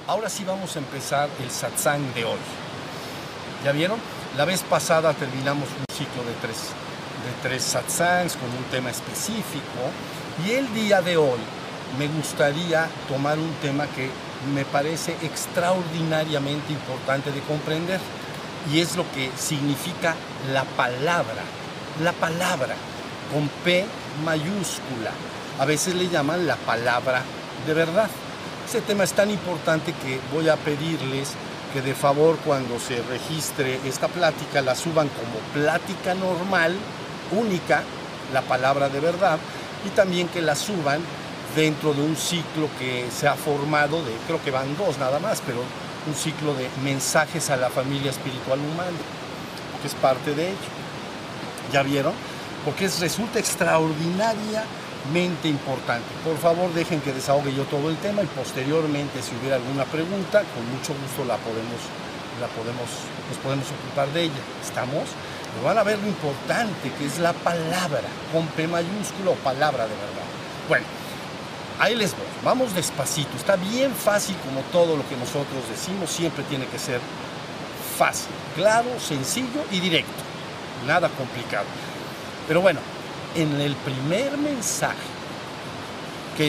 Ahora sí vamos a empezar el satsang de hoy. ¿Ya vieron? La vez pasada terminamos un ciclo de tres satsangs con un tema específico, y el día de hoy me gustaría tomar un tema que me parece extraordinariamente importante de comprender, y es lo que significa la palabra. La palabra con P mayúscula. A veces le llaman la palabra de verdad. Ese tema es tan importante que voy a pedirles que de favor, cuando se registre esta plática, la suban como plática normal, única, la palabra de verdad, y también que la suban dentro de un ciclo que se ha formado de, creo que van 2 nada más, pero un ciclo de mensajes a la familia espiritual humana, que es parte de ello. ¿Ya vieron? Porque resulta extraordinariamente importante. Por favor, dejen que desahogue yo todo el tema, y posteriormente, si hubiera alguna pregunta, con mucho gusto nos podemos ocupar de ella. ¿Estamos? Pero van a ver lo importante que es la palabra, con P mayúscula o palabra de verdad. Bueno, ahí les voy. Vamos despacito. Está bien fácil, como todo lo que nosotros decimos, siempre tiene que ser fácil, claro, sencillo y directo. Nada complicado. Pero bueno, en el primer mensaje que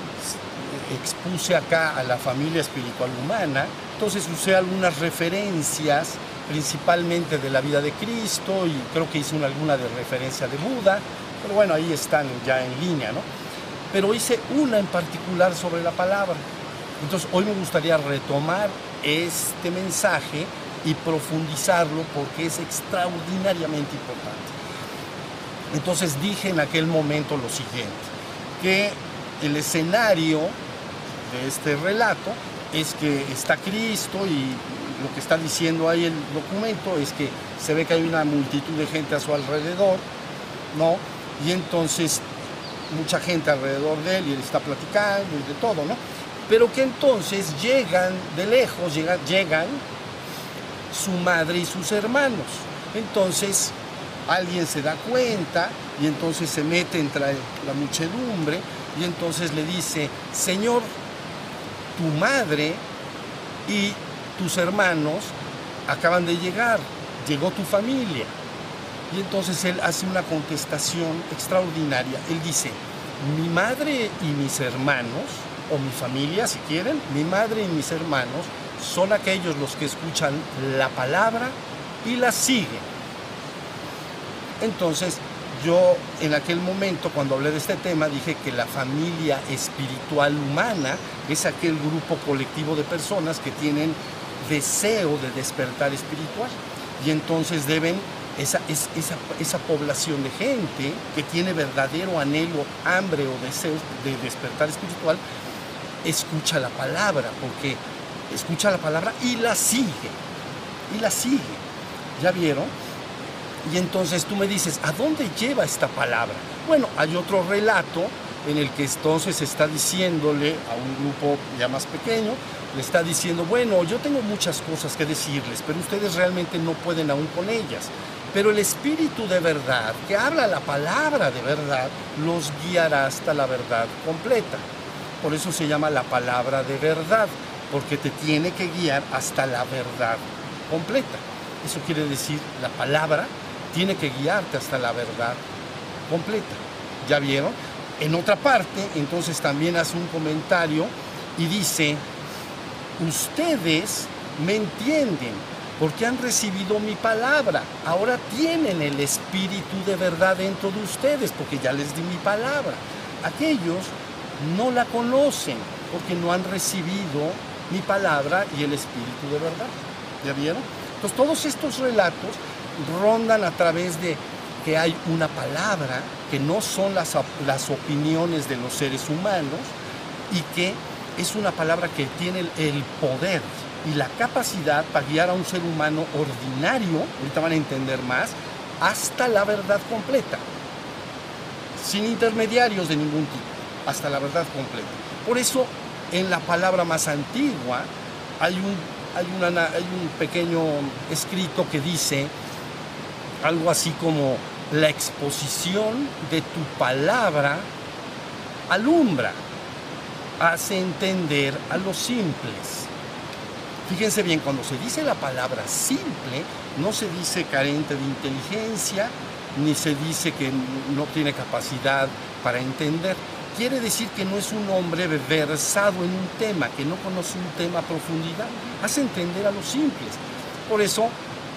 expuse acá a la familia espiritual humana, entonces usé algunas referencias, principalmente de la vida de Cristo, y creo que hice alguna de referencia de Buda, pero bueno, ahí están ya en línea, ¿no? Pero hice una en particular sobre la palabra. Entonces hoy me gustaría retomar este mensaje y profundizarlo, porque es extraordinariamente importante. Entonces dije en aquel momento lo siguiente, que el escenario de este relato es que está Cristo, y lo que está diciendo ahí el documento es que se ve que hay una multitud de gente a su alrededor, ¿no? Y entonces mucha gente alrededor de él, y él está platicando y de todo, ¿no? Pero que entonces llegan de lejos, llegan su madre y sus hermanos. Entonces alguien se da cuenta, y entonces se mete entre la muchedumbre, y entonces le dice: Señor, tu madre y tus hermanos acaban de llegar, llegó tu familia. Y entonces él hace una contestación extraordinaria. Él dice: mi madre y mis hermanos, o mi familia si quieren, mi madre y mis hermanos son aquellos los que escuchan la palabra y la siguen. Entonces yo en aquel momento, cuando hablé de este tema, dije que la familia espiritual humana es aquel grupo colectivo de personas que tienen deseo de despertar espiritual, y entonces deben, esa población de gente que tiene verdadero anhelo, hambre o deseo de despertar espiritual, escucha la palabra, porque escucha la palabra y la sigue, ¿ya vieron? Y entonces tú me dices: ¿a dónde lleva esta palabra? Bueno, hay otro relato en el que entonces está diciéndole a un grupo ya más pequeño, le está diciendo: bueno, yo tengo muchas cosas que decirles, pero ustedes realmente no pueden aún con ellas. Pero el Espíritu de verdad, que habla la palabra de verdad, los guiará hasta la verdad completa. Por eso se llama la palabra de verdad, porque te tiene que guiar hasta la verdad completa. Eso quiere decir, la palabra tiene que guiarte hasta la verdad completa. ¿Ya vieron? En otra parte, entonces también hace un comentario y dice: ustedes me entienden porque han recibido mi palabra. Ahora tienen el Espíritu de verdad dentro de ustedes, porque ya les di mi palabra. Aquellos no la conocen porque no han recibido mi palabra y el Espíritu de verdad. ¿Ya vieron? Entonces todos estos relatos rondan a través de que hay una palabra que no son las opiniones de los seres humanos, y que es una palabra que tiene el poder y la capacidad para guiar a un ser humano ordinario, ahorita van a entender más, hasta la verdad completa, sin intermediarios de ningún tipo, hasta la verdad completa. Por eso en la palabra más antigua hay un pequeño escrito que dice algo así como: la exposición de tu palabra alumbra, hace entender a los simples. Fíjense bien, cuando se dice la palabra simple, no se dice carente de inteligencia, ni se dice que no tiene capacidad para entender. Quiere decir que no es un hombre versado en un tema, que no conoce un tema a profundidad. Hace entender a los simples. Por eso,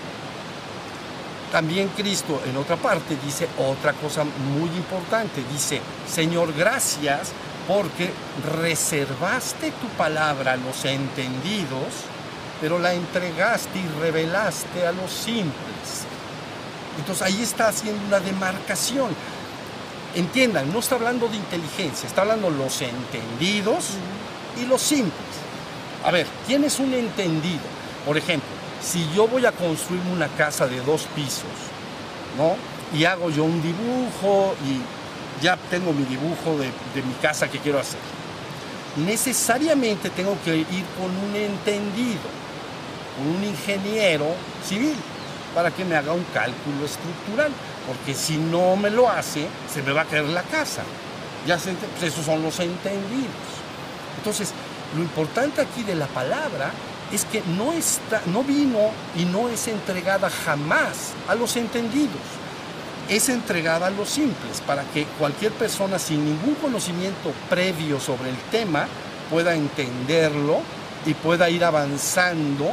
también Cristo en otra parte dice otra cosa muy importante. Dice, Señor, gracias porque reservaste tu palabra a los entendidos, pero la entregaste y revelaste a los simples. Entonces ahí está haciendo una demarcación. Entiendan, no está hablando de inteligencia, está hablando de los entendidos y los simples. A ver, ¿quién es un entendido? Por ejemplo, si yo voy a construir una casa de 2 pisos, ¿no? Y hago yo un dibujo y ya tengo mi dibujo de mi casa que quiero hacer. Necesariamente tengo que ir con un entendido, con un ingeniero civil, para que me haga un cálculo estructural, porque si no me lo hace, se me va a caer la casa. Pues esos son los entendidos. Entonces, lo importante aquí de la palabra es que no vino y no es entregada jamás a los entendidos. Es entregada a los simples, para que cualquier persona sin ningún conocimiento previo sobre el tema pueda entenderlo y pueda ir avanzando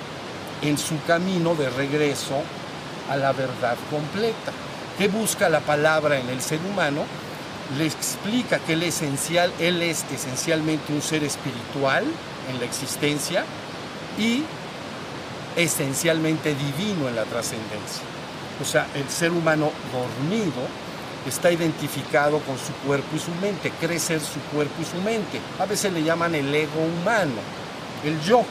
en su camino de regreso a la verdad completa. ¿Qué busca la palabra en el ser humano? Le explica que él es esencialmente un ser espiritual en la existencia y esencialmente divino en la trascendencia. O sea, el ser humano dormido está identificado con su cuerpo y su mente, cree ser su cuerpo y su mente. A veces le llaman el ego humano, el yo.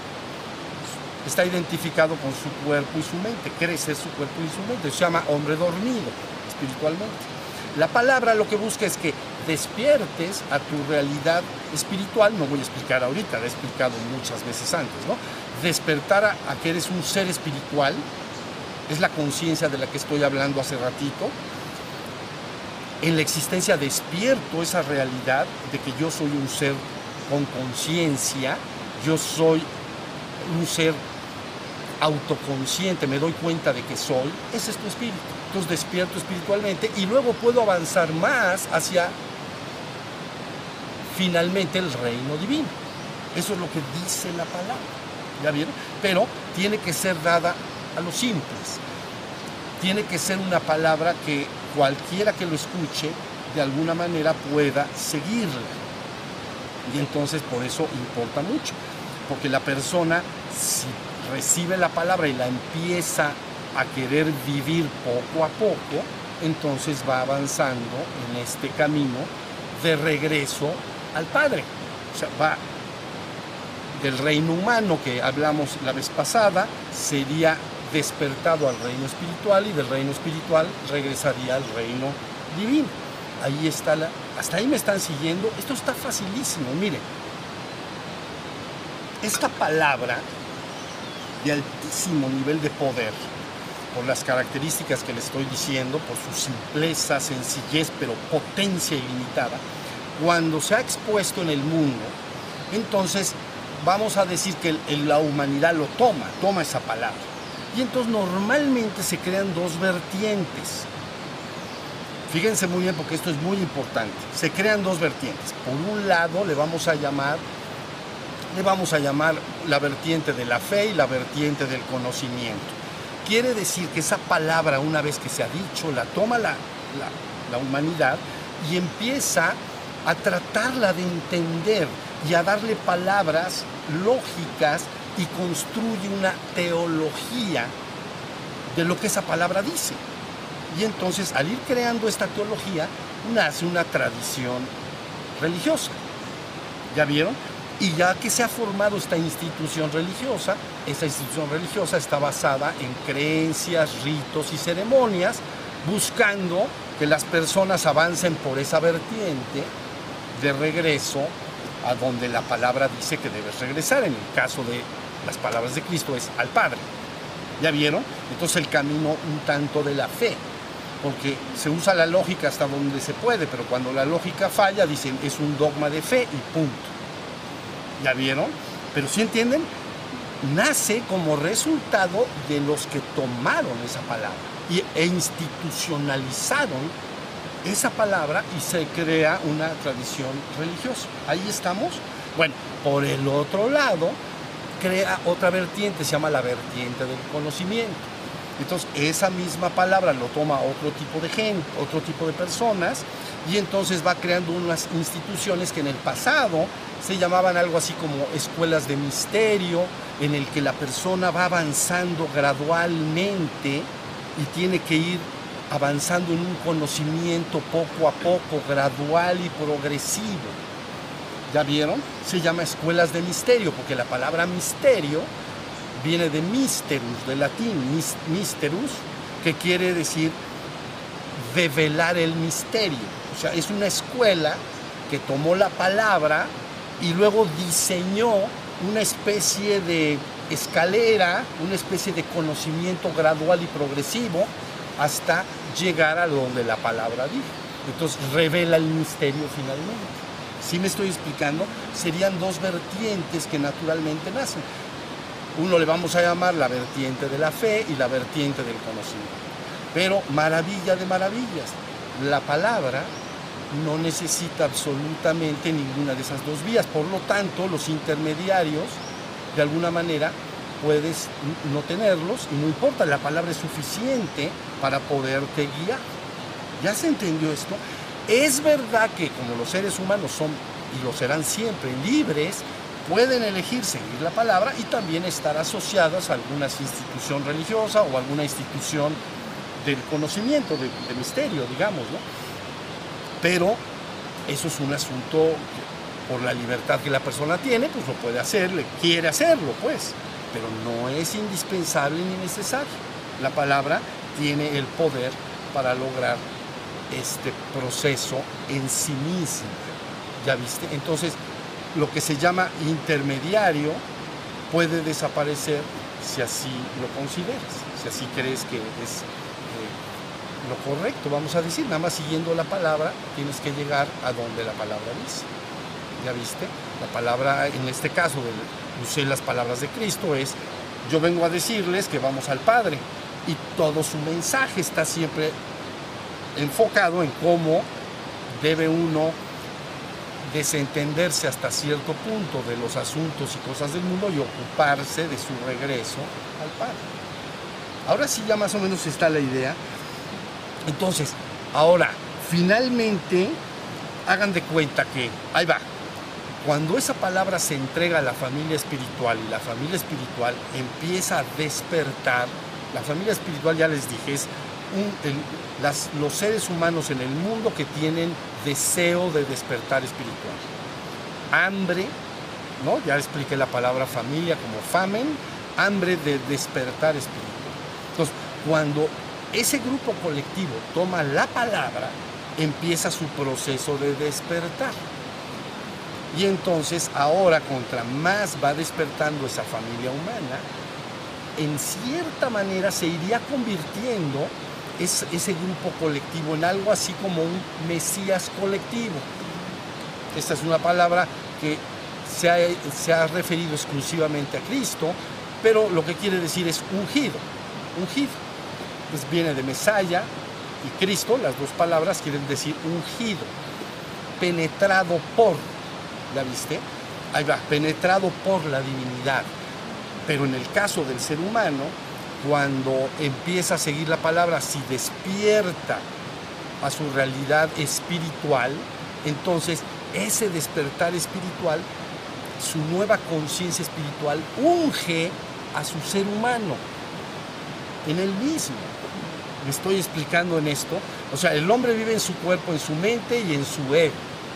Está identificado con su cuerpo y su mente, cree ser su cuerpo y su mente. Se llama hombre dormido, espiritualmente. La palabra lo que busca es que despiertes a tu realidad espiritual. No voy a explicar ahorita, lo he explicado muchas veces antes, ¿no? Despertar a que eres un ser espiritual, es la conciencia de la que estoy hablando hace ratito. En la existencia despierto esa realidad de que yo soy un ser con conciencia, yo soy un ser autoconsciente, me doy cuenta de que soy, ese es tu espíritu. Entonces despierto espiritualmente y luego puedo avanzar más hacia finalmente el reino divino. Eso es lo que dice la palabra, ¿ya vieron? Pero tiene que ser dada a los simples. Tiene que ser una palabra que cualquiera que lo escuche de alguna manera pueda seguirla. Y entonces por eso importa mucho, porque la persona, si recibe la palabra y la empieza a querer vivir poco a poco, entonces va avanzando en este camino de regreso al Padre. O sea, va del reino humano que hablamos la vez pasada, sería despertado al reino espiritual, y del reino espiritual regresaría al reino divino. Ahí está hasta ahí me están siguiendo. Esto está facilísimo, miren. Esta palabra de altísimo nivel de poder, por las características que le estoy diciendo, por su simpleza, sencillez, pero potencia ilimitada, cuando se ha expuesto en el mundo, entonces vamos a decir que la humanidad lo toma esa palabra. Y entonces normalmente se crean 2 vertientes. Fíjense muy bien, porque esto es muy importante. Se crean 2 vertientes. Por un lado le vamos a llamar la vertiente de la fe y la vertiente del conocimiento. Quiere decir que esa palabra, una vez que se ha dicho, la toma la humanidad y empieza a tratarla de entender y a darle palabras lógicas, y construye una teología de lo que esa palabra dice. Y entonces, al ir creando esta teología, nace una tradición religiosa. ¿Ya vieron? Y ya que se ha formado esta institución religiosa, esa institución religiosa está basada en creencias, ritos y ceremonias, buscando que las personas avancen por esa vertiente de regreso a donde la palabra dice que debes regresar. En el caso de las palabras de Cristo es al Padre. ¿Ya vieron? Entonces el camino un tanto de la fe, porque se usa la lógica hasta donde se puede, pero cuando la lógica falla dicen es un dogma de fe y punto. ¿Ya vieron? Pero ¿sí entienden? nace como resultado de los que tomaron esa palabra e institucionalizaron esa palabra y se crea una tradición religiosa. Ahí estamos. Bueno, por el otro lado, crea otra vertiente, se llama la vertiente del conocimiento. Entonces, esa misma palabra lo toma otro tipo de gente, otro tipo de personas, y entonces va creando unas instituciones que en el pasado se llamaban algo así como escuelas de misterio, en el que la persona va avanzando gradualmente y tiene que ir avanzando en un conocimiento poco a poco, gradual y progresivo. ¿Ya vieron? Se llama escuelas de misterio, porque la palabra misterio viene de misterus, de latín, misterus, que quiere decir develar el misterio. O sea, es una escuela que tomó la palabra y luego diseñó una especie de escalera, una especie de conocimiento gradual y progresivo hasta llegar a donde la palabra dijo. Entonces revela el misterio finalmente. ¿Sí me estoy explicando? Serían dos vertientes que naturalmente nacen. Uno le vamos a llamar la vertiente de la fe y la vertiente del conocimiento. Pero maravilla de maravillas, la palabra no necesita absolutamente ninguna de esas dos vías. Por lo tanto, los intermediarios, de alguna manera, puedes no tenerlos y no importa, la palabra es suficiente para poderte guiar. ¿Ya se entendió esto? Es verdad que como los seres humanos son, y lo serán siempre, libres, pueden elegir seguir la palabra y también estar asociadas a alguna institución religiosa o alguna institución del conocimiento, de misterio, digamos, ¿no? Pero eso es un asunto que, por la libertad que la persona tiene, pues lo puede hacer, quiere hacerlo, pues, pero no es indispensable ni necesario. La palabra tiene el poder para lograr este proceso en sí mismo, ¿ya viste? Entonces, lo que se llama intermediario puede desaparecer si así lo consideras, si así crees que es lo correcto, vamos a decir, nada más siguiendo la palabra, tienes que llegar a donde la palabra dice. ¿Ya viste? La palabra, en este caso, usé las palabras de Cristo, es: yo vengo a decirles que vamos al Padre, y todo su mensaje está siempre enfocado en cómo debe uno desentenderse hasta cierto punto de los asuntos y cosas del mundo y ocuparse de su regreso al Padre. Ahora sí ya más o menos está la idea. Entonces, ahora, finalmente, hagan de cuenta que, ahí va, cuando esa palabra se entrega a la familia espiritual y la familia espiritual empieza a despertar, la familia espiritual, ya les dije, es los seres humanos en el mundo que tienen deseo de despertar espiritual. Hambre, ¿no? Ya expliqué la palabra familia como famen, hambre de despertar espiritual. Entonces, cuando ese grupo colectivo toma la palabra, empieza su proceso de despertar. Y entonces, ahora, contra más va despertando esa familia humana, en cierta manera se iría convirtiendo ese grupo colectivo en algo así como un Mesías colectivo. Esta es una palabra que se ha referido exclusivamente a Cristo, pero lo que quiere decir es ungido, ungido. Pues viene de Mesaya y Cristo, las dos palabras quieren decir ungido, penetrado por, ¿la viste? Ahí va, penetrado por la divinidad. Pero en el caso del ser humano, cuando empieza a seguir la palabra, si despierta a su realidad espiritual, entonces ese despertar espiritual, su nueva conciencia espiritual, unge a su ser humano en él mismo. ¿Me estoy explicando en esto? O sea, el hombre vive en su cuerpo, en su mente y en su ego.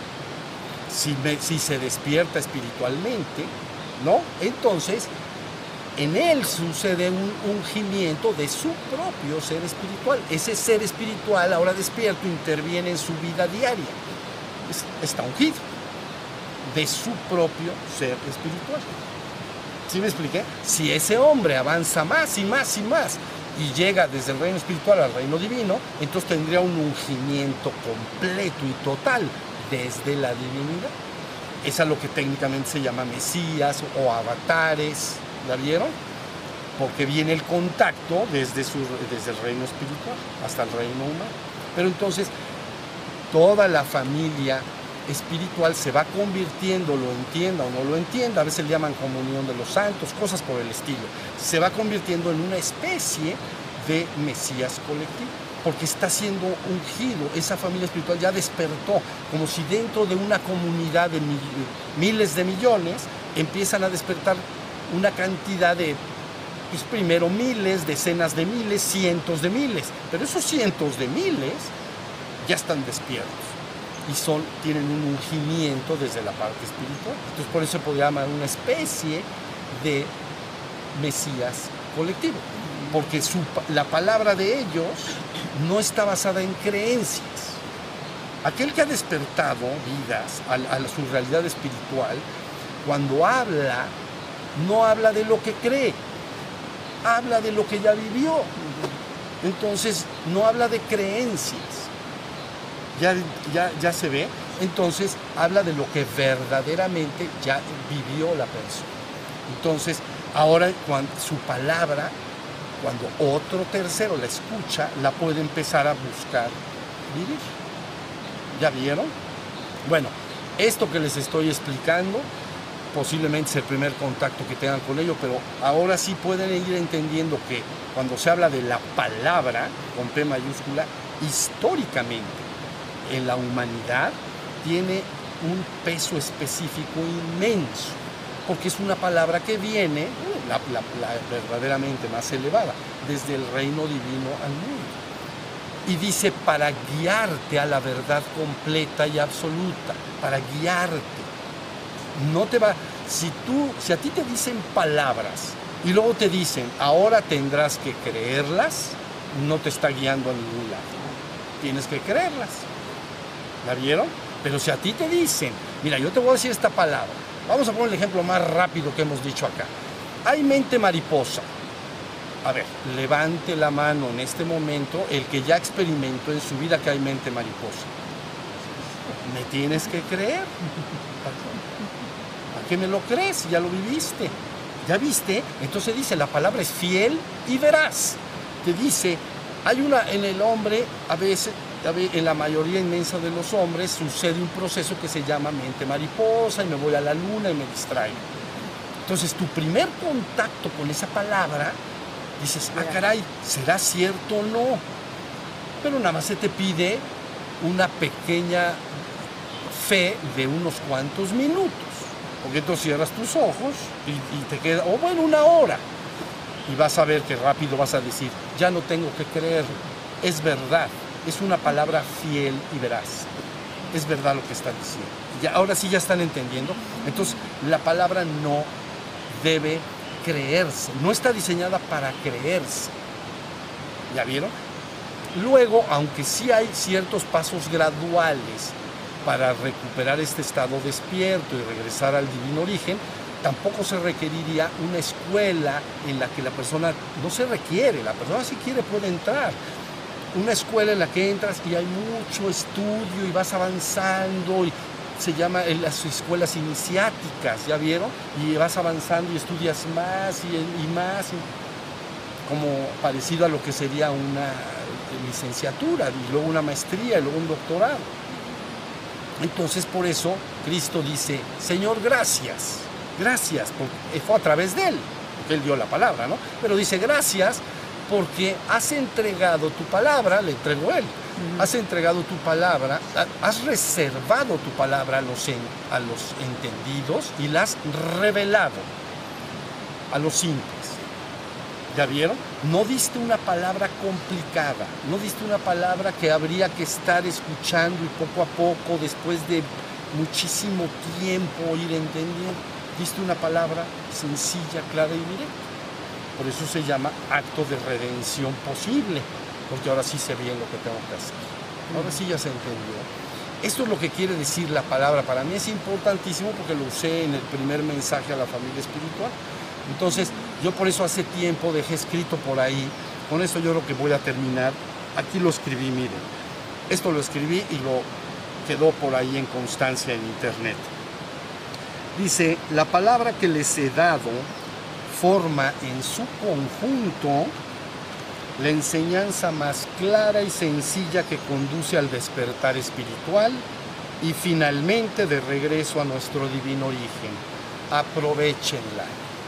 Si se despierta espiritualmente, ¿no? Entonces, en él sucede un ungimiento de su propio ser espiritual. Ese ser espiritual, ahora despierto, interviene en su vida diaria. Está ungido de su propio ser espiritual. ¿Sí me expliqué? Si ese hombre avanza más y más y más y llega desde el reino espiritual al reino divino, entonces tendría un ungimiento completo y total desde la divinidad. Es a lo que técnicamente se llama Mesías o avatares, ¿La vieron? Porque viene el contacto desde el reino espiritual hasta el reino humano. Pero entonces, toda la familia espiritual se va convirtiendo, lo entienda o no lo entienda, a veces le llaman comunión de los santos, cosas por el estilo, se va convirtiendo en una especie de Mesías colectivo, porque está siendo ungido, esa familia espiritual ya despertó, como si dentro de una comunidad de miles de millones empiezan a despertar una cantidad de, pues primero miles, decenas de miles, cientos de miles, pero esos cientos de miles ya están despiertos y tienen un ungimiento desde la parte espiritual. Entonces por eso se podría llamar una especie de Mesías colectivo, porque la palabra de ellos no está basada en creencias. Aquel que ha despertado vidas a su realidad espiritual, cuando habla, no habla de lo que cree, habla de lo que ya vivió. Entonces no habla de creencias. Ya se ve, entonces habla de lo que verdaderamente ya vivió la persona. Entonces, ahora su palabra, cuando otro tercero la escucha, la puede empezar a buscar vivir. ¿Ya vieron? Bueno, esto que les estoy explicando, posiblemente es el primer contacto que tengan con ello, pero ahora sí pueden ir entendiendo que cuando se habla de la palabra, con P mayúscula, históricamente, en la humanidad tiene un peso específico inmenso, porque es una palabra que viene, la verdaderamente más elevada, desde el reino divino al mundo. Y dice, para guiarte a la verdad completa y absoluta, para guiarte. No te va, si a ti te dicen palabras y luego te dicen, ahora tendrás que creerlas, no te está guiando a ningún lado. Tienes que creerlas. ¿La vieron? Pero si a ti te dicen, mira, yo te voy a decir esta palabra, vamos a poner el ejemplo más rápido que hemos dicho acá. Hay mente mariposa. A ver, levante la mano en este momento el que ya experimentó en su vida que hay mente mariposa. Me tienes que creer. ¿A qué me lo crees? Ya lo viviste. ¿Ya viste? Entonces dice, la palabra es fiel y veraz. Te dice, hay una en el hombre, a veces, en la mayoría inmensa de los hombres, sucede un proceso que se llama mente mariposa y me voy a la luna y me distraigo. Entonces, tu primer contacto con esa palabra, dices, ah, caray, ¿será cierto o no? Pero nada más se te pide una pequeña fe de unos cuantos minutos, porque tú cierras tus ojos y te queda, o bueno, una hora, y vas a ver que rápido vas a decir, ya no tengo que creerlo, es verdad. Es una palabra fiel y veraz. Es verdad lo que está diciendo. Ahora sí ya están entendiendo. Entonces, la palabra no debe creerse. No está diseñada para creerse. ¿Ya vieron? Luego, aunque sí hay ciertos pasos graduales para recuperar este estado despierto y regresar al divino origen, tampoco se requeriría una escuela en la que la persona, no se requiere, la persona si quiere puede entrar. Una escuela en la que entras y hay mucho estudio y vas avanzando, y se llama las escuelas iniciáticas, ¿ya vieron? Y vas avanzando y estudias más y más, como parecido a lo que sería una licenciatura, y luego una maestría, y luego un doctorado. Entonces, por eso, Cristo dice, Señor, gracias, porque fue a través de Él, porque Él dio la palabra, ¿no? Pero dice, gracias, porque has entregado tu palabra, le entregó Él, has entregado tu palabra, has reservado tu palabra a los entendidos y la has revelado a los simples. ¿Ya vieron? No diste una palabra complicada, no diste una palabra que habría que estar escuchando y poco a poco, después de muchísimo tiempo, ir entendiendo. Diste una palabra sencilla, clara y directa. Por eso se llama acto de redención posible, porque ahora sí sé bien lo que tengo que hacer. Ahora sí ya se entendió. Esto es lo que quiere decir la palabra. Para mí es importantísimo porque lo usé en el primer mensaje a la familia espiritual. Entonces, yo por eso hace tiempo dejé escrito por ahí. Con esto yo creo que voy a terminar. Aquí lo escribí, miren. Esto lo escribí y lo quedó por ahí en constancia en internet. Dice, la palabra que les he dado forma en su conjunto la enseñanza más clara y sencilla que conduce al despertar espiritual y finalmente de regreso a nuestro divino origen. Aprovéchenla.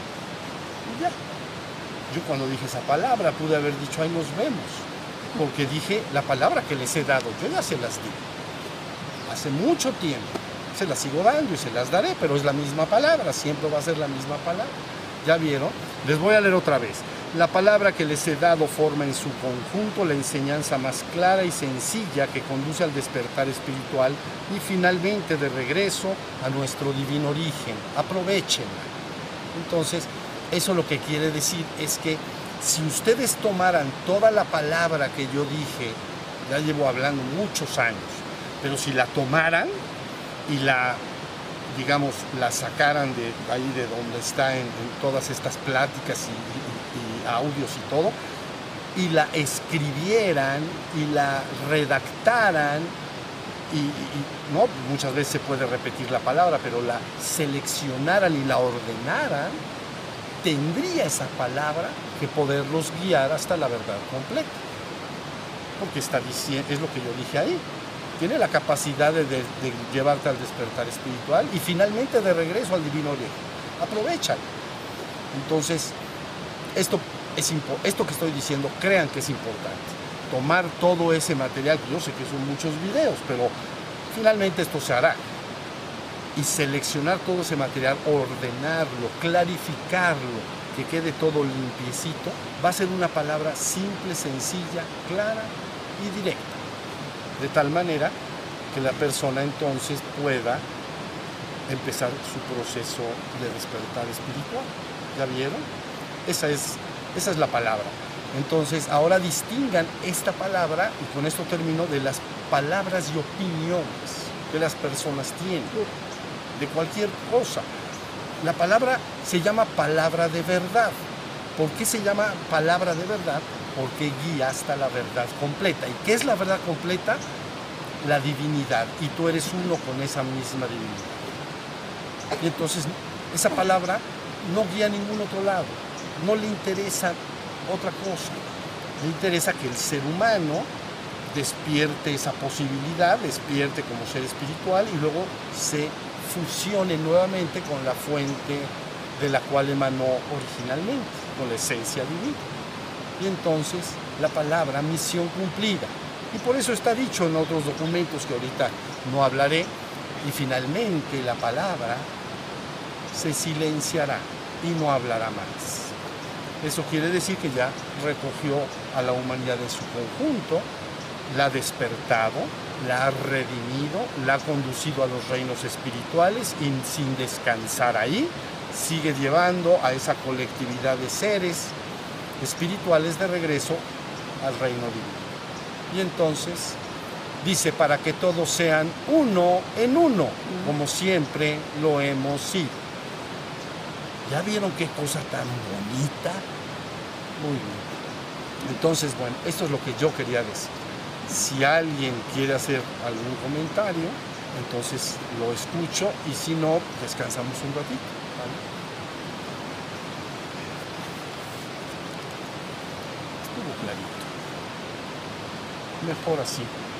Y ya. Yo cuando dije esa palabra pude haber dicho, ahí nos vemos, porque dije la palabra que les he dado, yo ya se las di. Hace mucho tiempo. Se las sigo dando y se las daré, pero es la misma palabra, siempre va a ser la misma palabra. ¿Ya vieron? Les voy a leer otra vez. La palabra que les he dado forma en su conjunto la enseñanza más clara y sencilla que conduce al despertar espiritual y finalmente de regreso a nuestro divino origen. Aprovechenla. Entonces, eso lo que quiere decir es que si ustedes tomaran toda la palabra que yo dije, ya llevo hablando muchos años, pero si la tomaran y la, digamos, la sacaran de ahí de donde está en todas estas pláticas y audios y todo, y la escribieran y la redactaran, no, muchas veces se puede repetir la palabra, pero la seleccionaran y la ordenaran, tendría esa palabra que poderlos guiar hasta la verdad completa. Porque está diciendo, es lo que yo dije ahí, tiene la capacidad de llevarte al despertar espiritual y finalmente de regreso al divino origen. Aprovechan. Entonces, esto que estoy diciendo, crean que es importante. Tomar todo ese material, yo sé que son muchos videos, pero finalmente esto se hará. Y seleccionar todo ese material, ordenarlo, clarificarlo, que quede todo limpiecito, va a ser una palabra simple, sencilla, clara y directa. De tal manera que la persona entonces pueda empezar su proceso de despertar espiritual. ¿Ya vieron? Esa es la palabra. Entonces, ahora distingan esta palabra, y con esto termino, de las palabras y opiniones que las personas tienen, de cualquier cosa. La palabra se llama palabra de verdad. ¿Por qué se llama palabra de verdad? Porque guía hasta la verdad completa. ¿Y qué es la verdad completa? La divinidad. Y tú eres uno con esa misma divinidad. Y entonces, esa palabra no guía a ningún otro lado. No le interesa otra cosa. Le interesa que el ser humano despierte esa posibilidad, despierte como ser espiritual y luego se fusione nuevamente con la fuente de la cual emanó originalmente, con la esencia divina. Y entonces la palabra misión cumplida. Y por eso está dicho en otros documentos que ahorita no hablaré. Y finalmente la palabra se silenciará y no hablará más. Eso quiere decir que ya recogió a la humanidad en su conjunto, la ha despertado, la ha redimido, la ha conducido a los reinos espirituales y sin descansar ahí, sigue llevando a esa colectividad de seres espirituales de regreso al reino divino. Y entonces dice, para que todos sean uno en uno, como siempre lo hemos sido. ¿Ya vieron qué cosa tan bonita? Muy bien. Entonces, bueno, esto es lo que yo quería decir. Si alguien quiere hacer algún comentario, entonces lo escucho y si no, descansamos un ratito. ¿Vale? Estuvo clarito. Mejor así.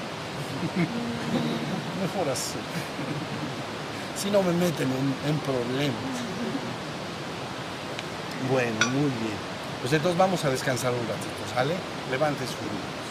Mejor así. Si no me meten en problemas. Bueno, muy bien. Pues entonces vamos a descansar un ratito, ¿sale? Levante su